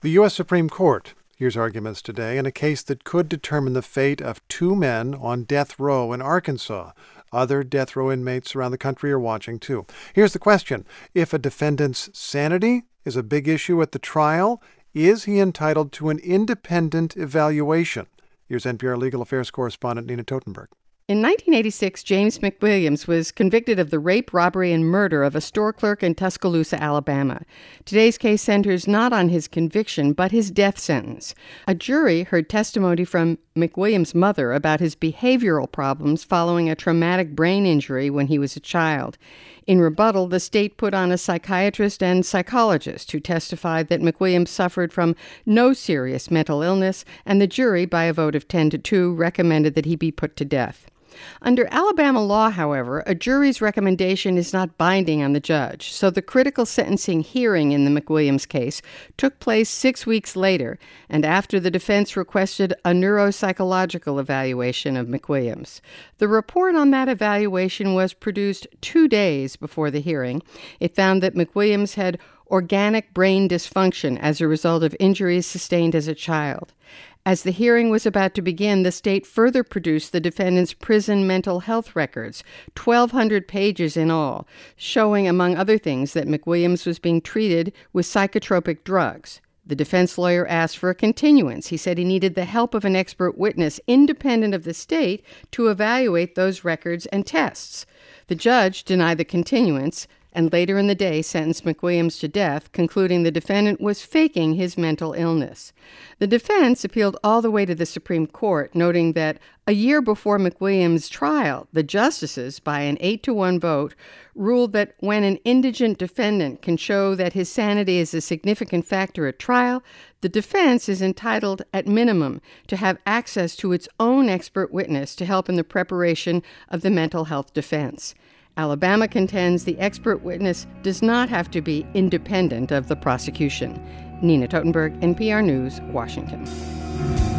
The U.S. Supreme Court hears arguments today in a case that could determine the fate of two men on death row in Arkansas. Other death row inmates around the country are watching, too. Here's the question. If a defendant's sanity is a big issue at the trial, is he entitled to an independent evaluation? Here's NPR legal affairs correspondent Nina Totenberg. In 1986, James McWilliams was convicted of the rape, robbery, and murder of a store clerk in Tuscaloosa, Alabama. Today's case centers not on his conviction, but his death sentence. A jury heard testimony from McWilliams' mother about his behavioral problems following a traumatic brain injury when he was a child. In rebuttal, the state put on a psychiatrist and psychologist who testified that McWilliams suffered from no serious mental illness, and the jury, by a vote of 10-2, recommended that he be put to death. Under Alabama law, however, a jury's recommendation is not binding on the judge, so the critical sentencing hearing in the McWilliams case took place 6 weeks later, and after the defense requested a neuropsychological evaluation of McWilliams. The report on that evaluation was produced 2 days before the hearing. It found that McWilliams had organic brain dysfunction as a result of injuries sustained as a child. As the hearing was about to begin, the state further produced the defendant's prison mental health records, 1,200 pages in all, showing, among other things, that McWilliams was being treated with psychotropic drugs. The defense lawyer asked for a continuance. He said he needed the help of an expert witness independent of the state to evaluate those records and tests. The judge denied the continuance and later in the day sentenced McWilliams to death, concluding the defendant was faking his mental illness. The defense appealed all the way to the Supreme Court, noting that a year before McWilliams' trial, the justices, by an 8-1 vote, ruled that when an indigent defendant can show that his sanity is a significant factor at trial, the defense is entitled, at minimum, to have access to its own expert witness to help in the preparation of the mental health defense. Alabama contends the expert witness does not have to be independent of the prosecution. Nina Totenberg, NPR News, Washington.